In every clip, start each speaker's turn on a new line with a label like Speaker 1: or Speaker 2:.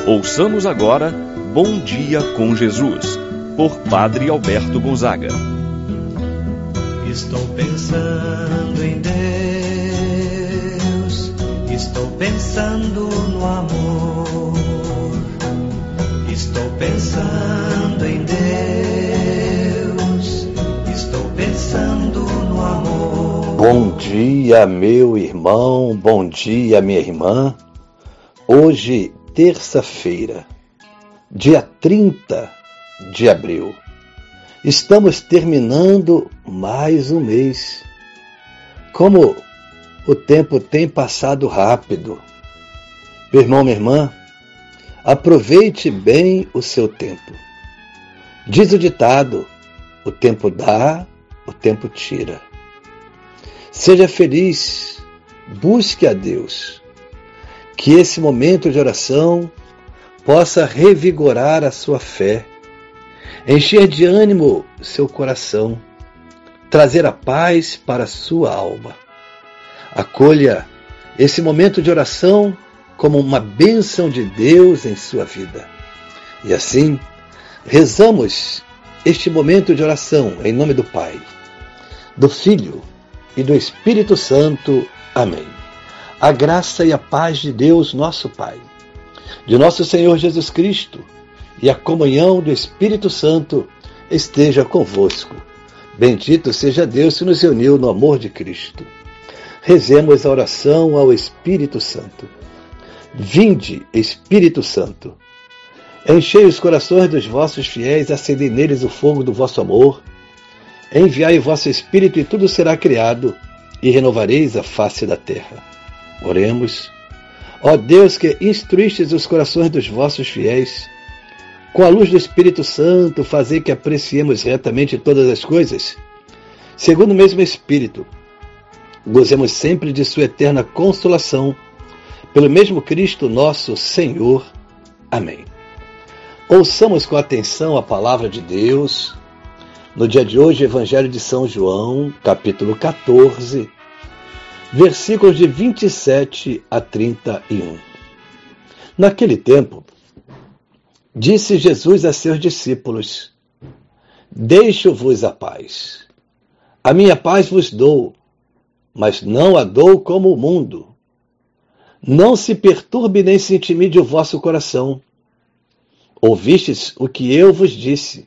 Speaker 1: Ouçamos agora Bom Dia com Jesus, por Padre Alberto Gonzaga.
Speaker 2: Estou pensando em Deus, estou pensando no amor, estou pensando em Deus, estou pensando no amor.
Speaker 3: Bom dia, meu irmão, bom dia, minha irmã. Hoje, terça-feira, dia 30 de abril. Estamos terminando mais um mês. Como o tempo tem passado rápido. Meu irmão, minha irmã, aproveite bem o seu tempo. Diz o ditado: o tempo dá, o tempo tira. Seja feliz, busque a Deus. Que esse momento de oração possa revigorar a sua fé, encher de ânimo seu coração, trazer a paz para a sua alma. Acolha esse momento de oração como uma bênção de Deus em sua vida. E assim, rezamos este momento de oração em nome do Pai, do Filho e do Espírito Santo. Amém. A graça e a paz de Deus, nosso Pai, de nosso Senhor Jesus Cristo e a comunhão do Espírito Santo esteja convosco. Bendito seja Deus que nos uniu no amor de Cristo. Rezemos a oração ao Espírito Santo. Vinde, Espírito Santo, enchei os corações dos vossos fiéis, acendei neles o fogo do vosso amor. Enviai o vosso Espírito e tudo será criado, e renovareis a face da terra. Oremos. Ó Deus, que instruístes os corações dos vossos fiéis, com a luz do Espírito Santo, fazei que apreciemos retamente todas as coisas, segundo o mesmo Espírito. Gozemos sempre de sua eterna consolação, pelo mesmo Cristo nosso Senhor. Amém. Ouçamos com atenção a palavra de Deus. No dia de hoje, Evangelho de São João, capítulo 14, versículos de 27 a 31. Naquele tempo, disse Jesus a seus discípulos: Deixo-vos a paz. A minha paz vos dou, mas não a dou como o mundo. Não se perturbe nem se intimide o vosso coração. Ouvistes o que eu vos disse.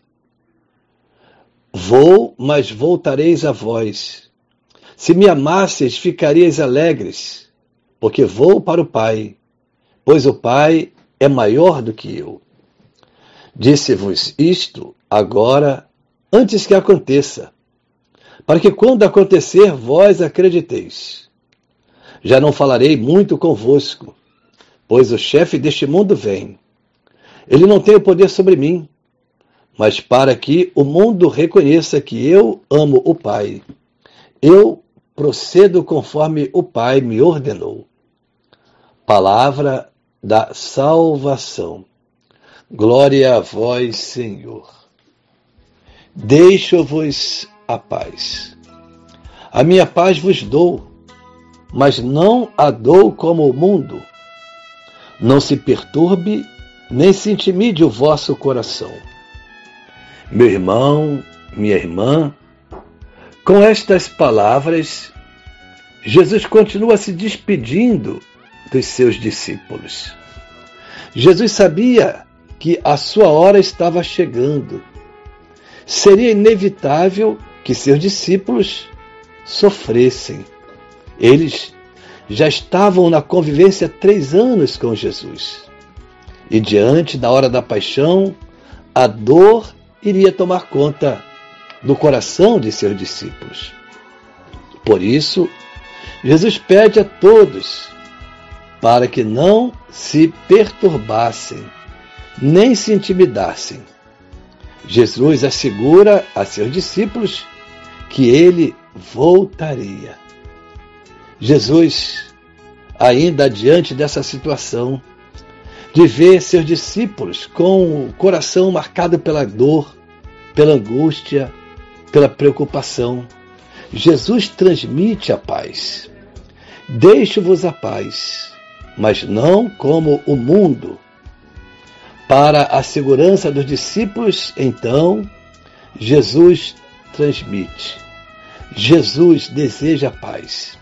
Speaker 3: Vou, mas voltareis a vós. Se me amasseis, ficareis alegres, porque vou para o Pai, pois o Pai é maior do que eu. Disse-vos isto agora, antes que aconteça, para que quando acontecer, vós acrediteis. Já não falarei muito convosco, pois o chefe deste mundo vem. Ele não tem o poder sobre mim, mas para que o mundo reconheça que eu amo o Pai, eu procedo conforme o Pai me ordenou. Palavra da salvação. Glória a vós, Senhor. Deixo-vos a paz. A minha paz vos dou, mas não a dou como o mundo. Não se perturbe, nem se intimide o vosso coração. Meu irmão, minha irmã, com estas palavras, Jesus continua se despedindo dos seus discípulos. Jesus sabia que a sua hora estava chegando. Seria inevitável que seus discípulos sofressem. Eles já estavam na convivência há 3 anos com Jesus. E diante da hora da paixão, a dor iria tomar conta do coração de seus discípulos. Por isso, Jesus pede a todos para que não se perturbassem, nem se intimidassem. Jesus assegura a seus discípulos que ele voltaria. Jesus, ainda diante dessa situação, de ver seus discípulos com o coração marcado pela dor, pela angústia, pela preocupação, Jesus transmite a paz. Deixo-vos a paz, mas não como o mundo. Para a segurança dos discípulos, então, Jesus transmite. Jesus deseja paz.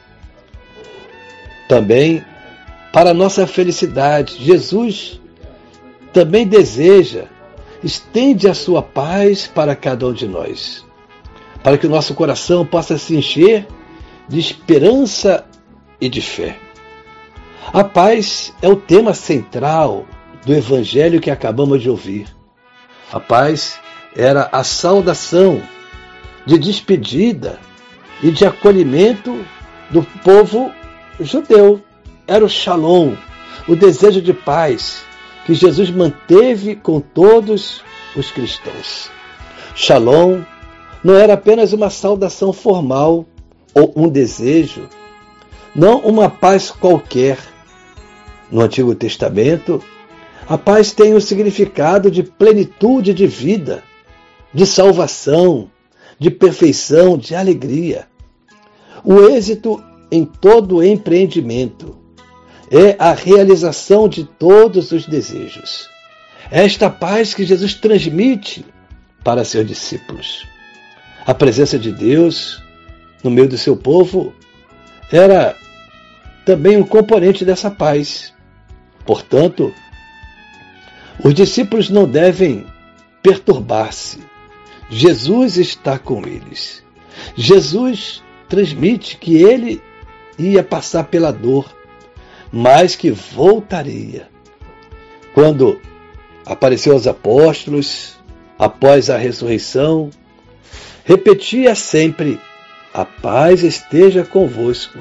Speaker 3: Também, para a nossa felicidade, Jesus também deseja, estende a sua paz para cada um de nós, para que o nosso coração possa se encher de esperança e de fé. A paz é o tema central do evangelho que acabamos de ouvir. A paz era a saudação de despedida e de acolhimento do povo judeu. Era o shalom, o desejo de paz que Jesus manteve com todos os cristãos. Shalom não era apenas uma saudação formal ou um desejo, não uma paz qualquer. No Antigo Testamento, a paz tem o significado de plenitude de vida, de salvação, de perfeição, de alegria. O êxito em todo empreendimento é a realização de todos os desejos. É esta paz que Jesus transmite para seus discípulos. A presença de Deus no meio do seu povo era também um componente dessa paz. Portanto, os discípulos não devem perturbar-se. Jesus está com eles. Jesus transmite que ele ia passar pela dor, mas que voltaria. Quando apareceu aos apóstolos, após a ressurreição, repetia sempre: a paz esteja convosco.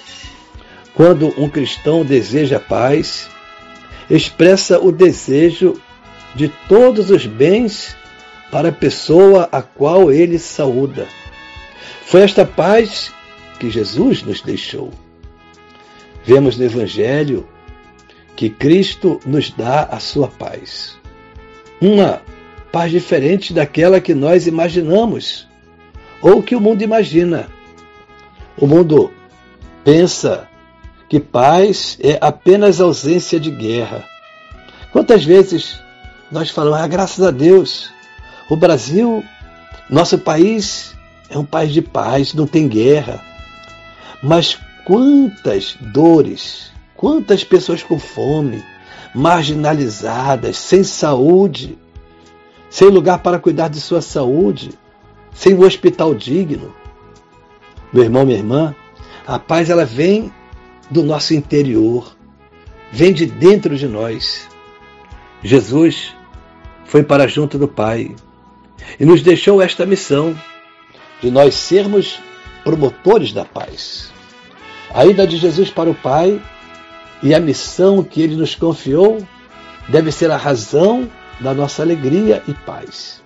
Speaker 3: Quando um cristão deseja paz, expressa o desejo de todos os bens para a pessoa a qual ele saúda. Foi esta paz que Jesus nos deixou. Vemos no Evangelho que Cristo nos dá a sua paz. Uma paz diferente daquela que nós imaginamos ou que o mundo imagina. O mundo pensa que paz é apenas ausência de guerra. Quantas vezes nós falamos, graças a Deus, o Brasil, nosso país, é um país de paz, não tem guerra. Mas quantas dores, quantas pessoas com fome, marginalizadas, sem saúde, sem lugar para cuidar de sua saúde, sem um hospital digno. Meu irmão, minha irmã, a paz ela vem do nosso interior, vem de dentro de nós. Jesus foi para junto do Pai e nos deixou esta missão de nós sermos promotores da paz. A ida de Jesus para o Pai e a missão que Ele nos confiou deve ser a razão da nossa alegria e paz.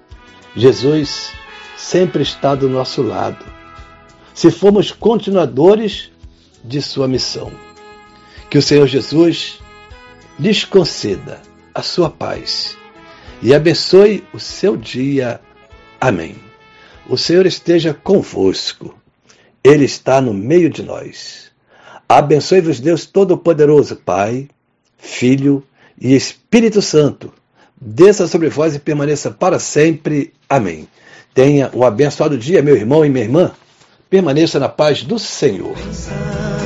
Speaker 3: Jesus sempre está do nosso lado, se formos continuadores de sua missão. Que o Senhor Jesus lhes conceda a sua paz e abençoe o seu dia. Amém. O Senhor esteja convosco. Ele está no meio de nós. Abençoe-vos Deus Todo-Poderoso, Pai, Filho e Espírito Santo. Desça sobre vós e permaneça para sempre. Amém. Tenha um abençoado dia, meu irmão e minha irmã. Permaneça na paz do Senhor.